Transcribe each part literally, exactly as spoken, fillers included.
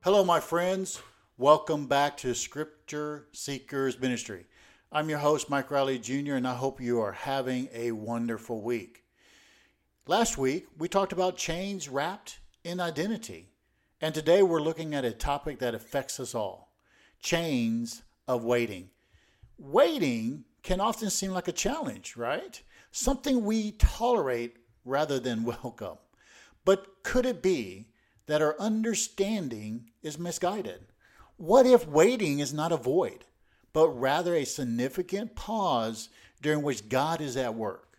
Hello, my friends. Welcome back to Scripture Seekers Ministry. I'm your host, Mike Riley Junior, and I hope you are having a wonderful week. Last week, we talked about chains wrapped in identity, and today we're looking at a topic that affects us all, chains of waiting. Waiting can often seem like a challenge, right? Something we tolerate rather than welcome. But could it be that our understanding is misguided? What if waiting is not a void, but rather a significant pause during which God is at work?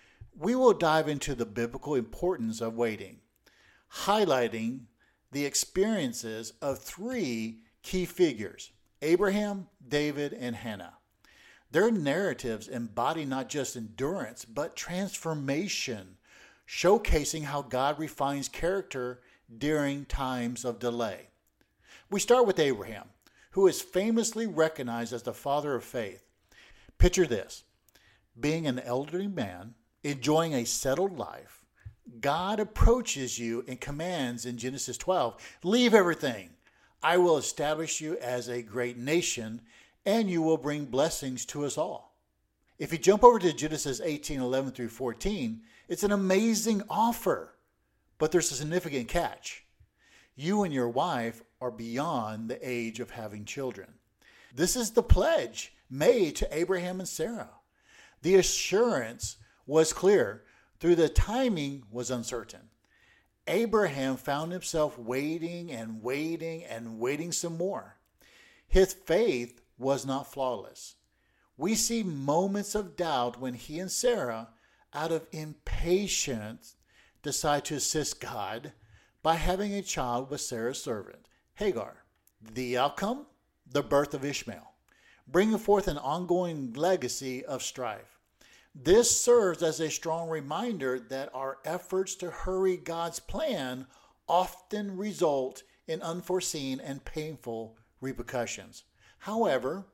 We will dive into the biblical importance of waiting, highlighting the experiences of three key figures, Abraham, David, and Hannah. Their narratives embody not just endurance, but transformation, showcasing how God refines character during times of delay. We start with Abraham, who is famously recognized as the father of faith. Picture this: being an elderly man, enjoying a settled life, God approaches you and commands in Genesis twelve, "Leave everything. I will establish you as a great nation, and you will bring blessings to us all." If you jump over to Genesis eighteen, eleven through fourteen, it's an amazing offer, but there's a significant catch. You and your wife are beyond the age of having children. This is the pledge made to Abraham and Sarah. The assurance was clear, though the timing was uncertain. Abraham found himself waiting and waiting and waiting some more. His faith was not flawless. We see moments of doubt when he and Sarah, out of impatience, decide to assist God by having a child with Sarah's servant, Hagar. The outcome? The birth of Ishmael, bringing forth an ongoing legacy of strife. This serves as a strong reminder that our efforts to hurry God's plan often result in unforeseen and painful repercussions. However,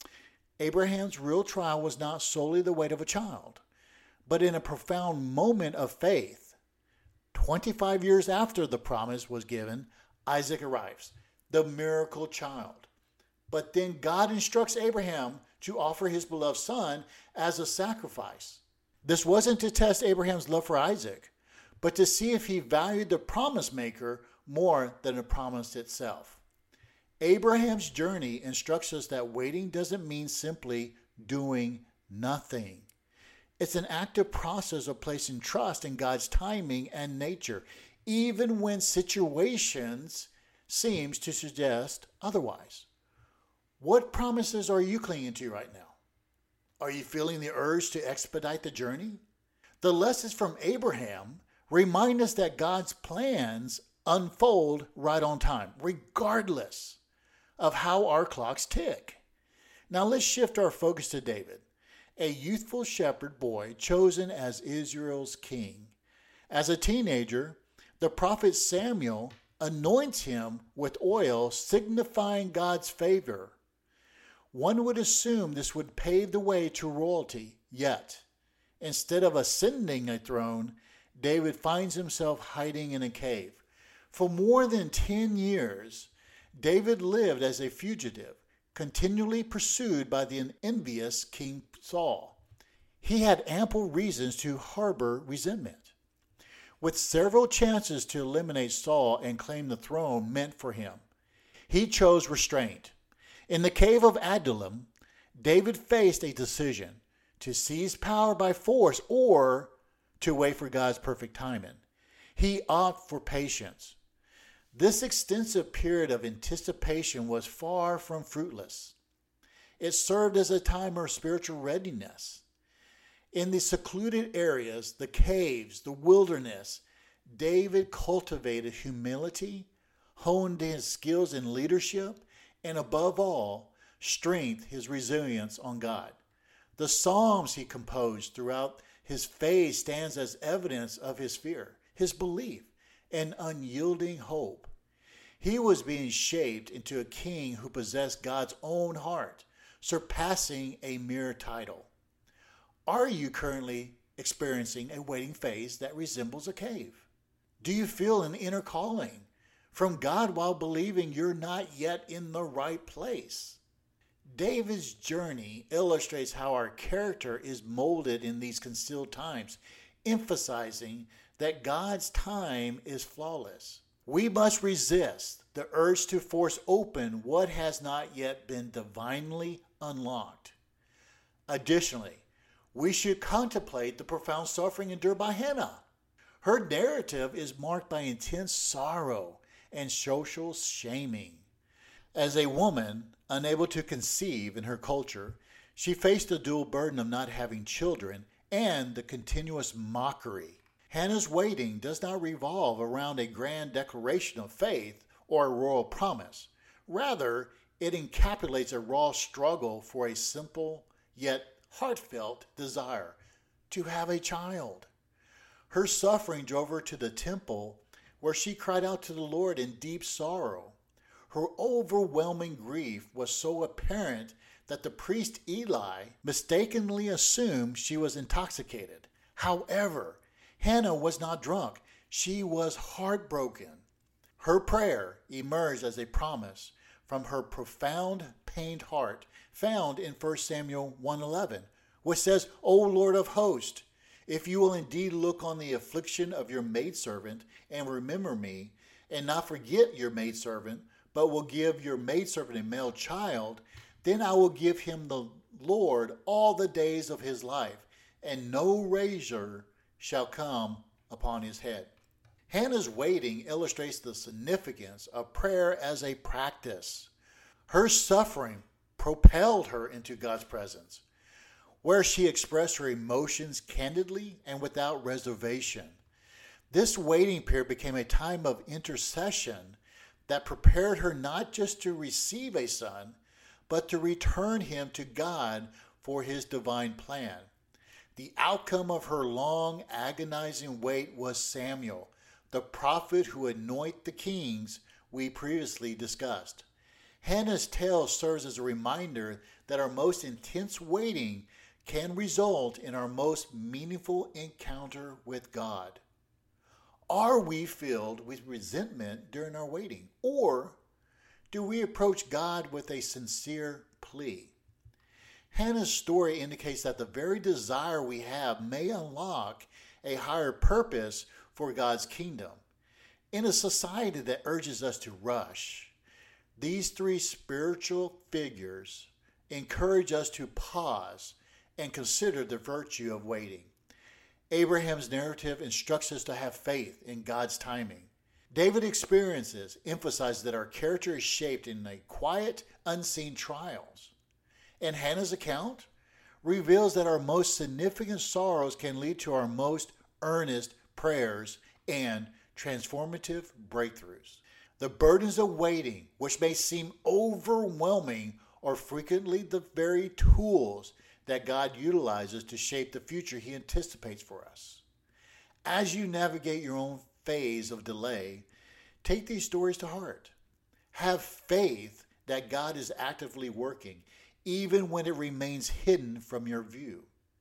Abraham's real trial was not solely the weight of a child, but in a profound moment of faith. twenty-five years after the promise was given, Isaac arrives, the miracle child. But then God instructs Abraham to offer his beloved son as a sacrifice. This wasn't to test Abraham's love for Isaac, but to see if he valued the promise maker more than the promise itself. Abraham's journey instructs us that waiting doesn't mean simply doing nothing. It's an active process of placing trust in God's timing and nature, even when situations seem to suggest otherwise. What promises are you clinging to right now? Are you feeling the urge to expedite the journey? The lessons from Abraham remind us that God's plans unfold right on time, regardless of how our clocks tick. Now let's shift our focus to David, a youthful shepherd boy chosen as Israel's king. As a teenager, the prophet Samuel anoints him with oil, signifying God's favor. One would assume this would pave the way to royalty, yet, instead of ascending a throne, David finds himself hiding in a cave. For more than ten years, David lived as a fugitive, continually pursued by the envious King Saul. He had ample reasons to harbor resentment. With several chances to eliminate Saul and claim the throne meant for him, he chose restraint. In the cave of Adullam, David faced a decision: to seize power by force or to wait for God's perfect timing. He opted for patience. This extensive period of anticipation was far from fruitless. It served as a time of spiritual readiness. In the secluded areas, the caves, the wilderness, David cultivated humility, honed his skills in leadership, and above all, strengthened his resilience on God. The Psalms he composed throughout his phase stands as evidence of his fear, his belief, and unyielding hope. He was being shaped into a king who possessed God's own heart, surpassing a mere title. Are you currently experiencing a waiting phase that resembles a cave? Do you feel an inner calling from God while believing you're not yet in the right place. David's journey illustrates how our character is molded in these concealed times, emphasizing that God's time is flawless. We must resist the urge to force open what has not yet been divinely unlocked. Additionally, we should contemplate the profound suffering endured by Hannah. Her narrative is marked by intense sorrow and social shaming. As a woman unable to conceive in her culture, she faced the dual burden of not having children and the continuous mockery. Hannah's waiting does not revolve around a grand declaration of faith or a royal promise. Rather, it encapsulates a raw struggle for a simple yet heartfelt desire to have a child. Her suffering drove her to the temple, where she cried out to the Lord in deep sorrow. Her overwhelming grief was so apparent that the priest Eli mistakenly assumed she was intoxicated. However, Hannah was not drunk. She was heartbroken. Her prayer emerged as a promise from her profound, pained heart, found in First Samuel one eleven, which says, O Lord of hosts, if you will indeed look on the affliction of your maidservant and remember me, and not forget your maidservant, but will give your maidservant a male child, then I will give him the Lord all the days of his life, and no razor shall come upon his head. Hannah's waiting illustrates the significance of prayer as a practice. Her suffering propelled her into God's presence, where she expressed her emotions candidly and without reservation. This waiting period became a time of intercession that prepared her not just to receive a son, but to return him to God for his divine plan. The outcome of her long, agonizing wait was Samuel, the prophet who anointed the kings we previously discussed. Hannah's tale serves as a reminder that our most intense waiting can result in our most meaningful encounter with God. Are we filled with resentment during our waiting, or do we approach God with a sincere plea? Hannah's story indicates that the very desire we have may unlock a higher purpose for God's kingdom. In a society that urges us to rush, these three spiritual figures encourage us to pause and consider the virtue of waiting. Abraham's narrative instructs us to have faith in God's timing. David's experiences emphasize that our character is shaped in a quiet, unseen trials. And Hannah's account reveals that our most significant sorrows can lead to our most earnest prayers and transformative breakthroughs. The burdens of waiting, which may seem overwhelming, are frequently the very tools that God utilizes to shape the future He anticipates for us. As you navigate your own phase of delay, take these stories to heart. Have faith that God is actively working, even when it remains hidden from your view.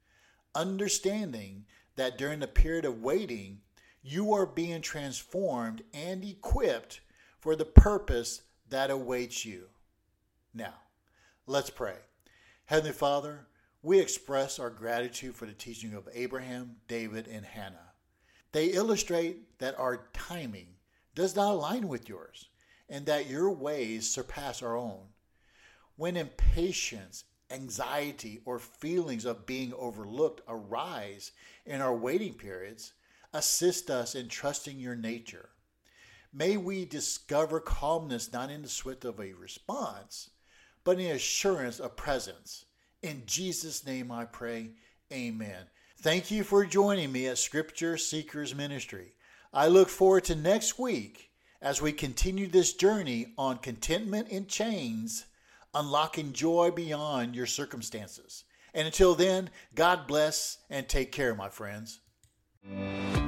Understanding that during the period of waiting, you are being transformed and equipped for the purpose that awaits you. Now, let's pray. Heavenly Father, we express our gratitude for the teaching of Abraham, David, and Hannah. They illustrate that our timing does not align with yours, and that your ways surpass our own. When impatience, anxiety, or feelings of being overlooked arise in our waiting periods, assist us in trusting your nature. May we discover calmness not in the swift of a response, but in the assurance of presence. In Jesus' name I pray, amen. Thank you for joining me at Scripture Seekers Ministry. I look forward to next week as we continue this journey on contentment in chains, unlocking joy beyond your circumstances. And until then, God bless and take care, my friends.